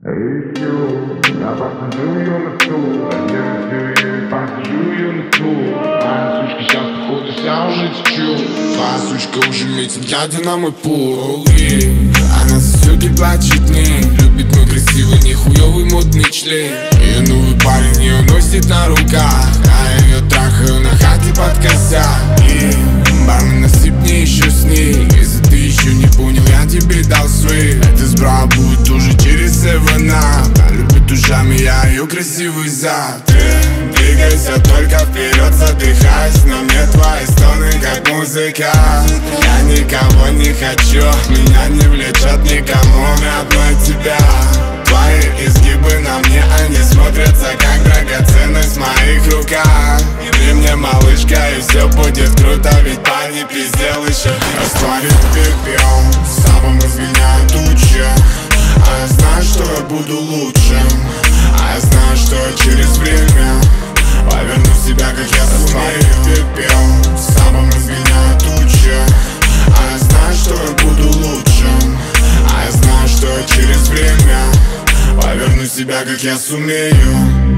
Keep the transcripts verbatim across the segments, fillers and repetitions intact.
Eu, a passagem eu não sou, a minha passagem eu não sou. Passos que já ficou do céu, existiu. Passos que уже глядя на мой пол. Она сосёт и плачет мне. Любит мой красивый, нихуёвый модный член. Ее новый парень ее носит на руках, а ее трахаю на хате под косяк. И бармен, насыпь мне еще с ней. Если ты еще не понял, я тебе дал свои. Эта сбра будет уже через севен ап. Она любит ушами, я ее красивый зад. Ты двигайся только вперед, задыхаясь, но мне твои стоны как музыка. Я никого не хочу, меня не влечет никому, одной тебя. Твои изгибы на мне, они смотрятся как драгоценность в моих руках. Ты мне малышка, и все будет круто, ведь парни пиздел еще. Растворит пепел, сапом изгоняет тучи. А я знаю, что я буду лучшим. А я знаю, что я через время поверну себя, как я сумею. Пепел, сапом изгоняет тучи. А я знаю, что я буду лучшим. А я знаю, что я через время поверну себя, как я сумею.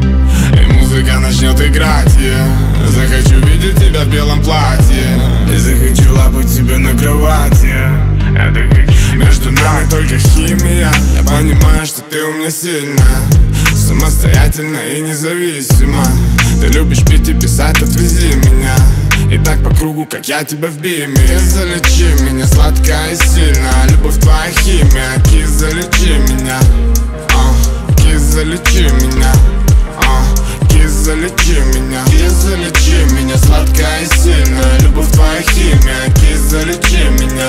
И музыка начнет играть, yeah. Захочу видеть тебя в белом платье. И захочу лапать тебя на кровати. Я так хочу. Между нами только химия. Я понимаю, что ты у меня сильная, самостоятельна и независима. Ты любишь пить и писать, отвези меня. И так по кругу, как я тебя в биме. Кис, залечи меня, сладкая и сильная. Любовь твоя химия. Кис, залечи меня, а, кис, залечи меня, а, кис, залечи меня. Кис, залечи меня, сладкая и сильная. Любовь твоя химия. Кис, залечи меня,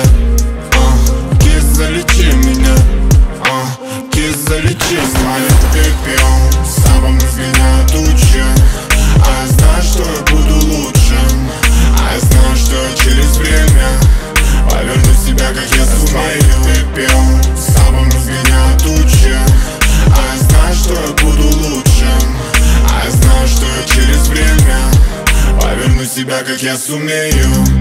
а, кис, залечи меня, а, кис, залечи меня. Пепел, сапом изгоняет тучи. А я знаю, что я буду лучшим. А я знаю, что я через время поверну себя, как я сумею. Пепел, сапом изгоняет тучи. А я знаю, что я буду лучшим. А я знаю, что я через время поверну себя, как я сумею.